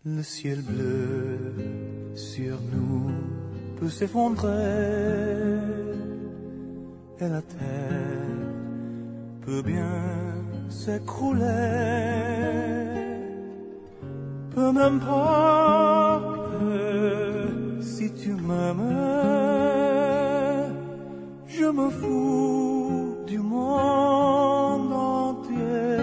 Le ciel bleu sur nous peut s'effondrer et la terre peut bien s'écrouler. Peu m'importe si tu m'aimes, je me fous du monde entier.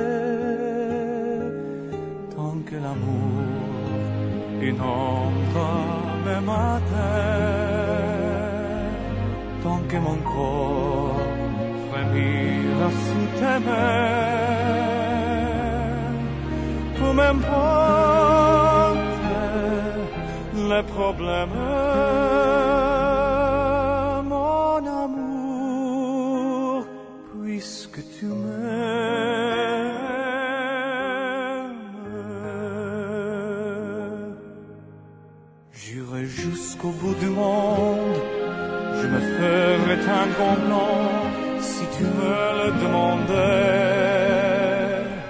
Tant que l'amour inonde mes matins, tant que mon corps frémira sous tes mains, peu m'importe les problèmes, mon amour, puisque tu m'aimes. J'irai jusqu'au bout du monde, je me ferai teindre en blanc si tu me le demandais.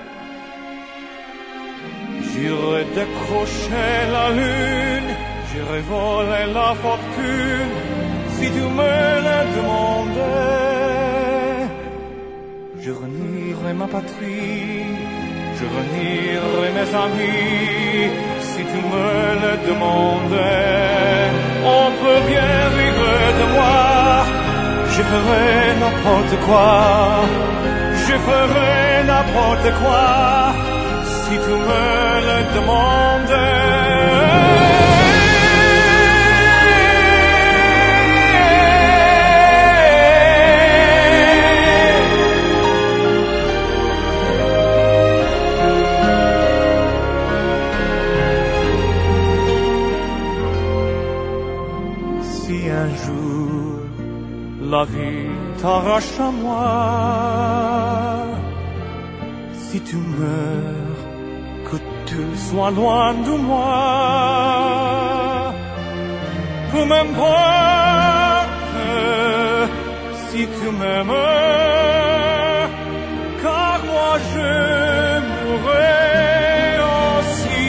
J'irai décrocher la lune, j'irai voler la fortune si tu me le demandais. Je renierai ma patrie, je renierai mes amis si tu me le demandais. On peut bien rire de moi, je ferai n'importe quoi, je ferai n'importe quoi si tu me le demandais. Si un jour la vie t'arrache à moi, si tu meurs, que tu sois loin de moi, peu m'importe si tu m'aimes, car moi je mourrai aussi.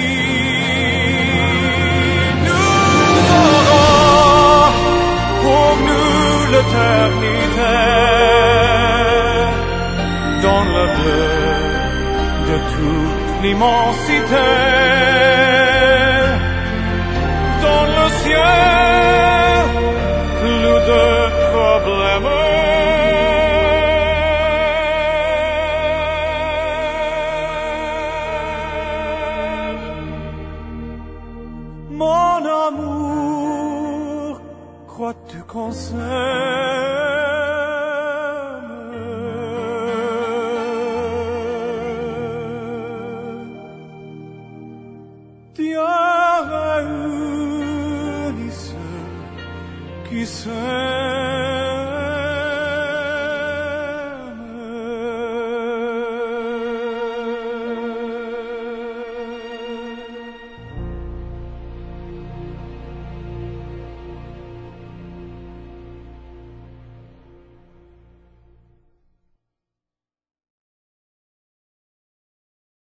Nous aurons pour nous l'éternité dans le bleu de toute l'immensité, dans le ciel.